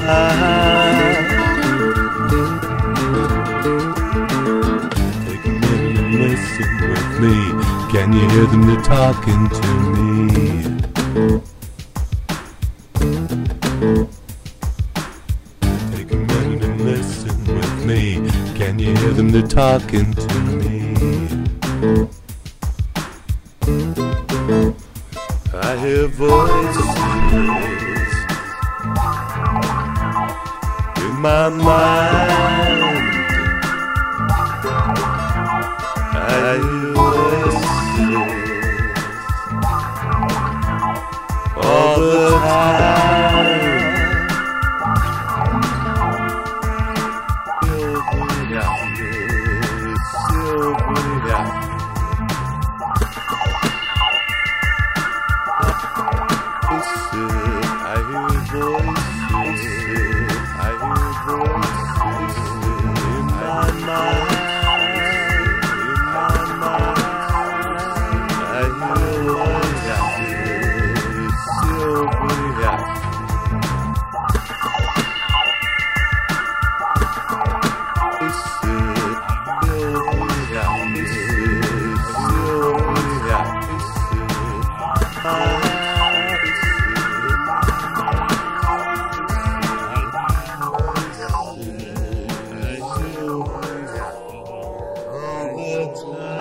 Take a minute and listen with me. Can you hear them? They're talking to me. Take a minute and listen with me. Can you hear them? They're talking to me. I hear voices in my mind. I hear voices all the time. Sylvia, I hear voices, I hear voices in my mind, I hear voices, Sylvia. Time.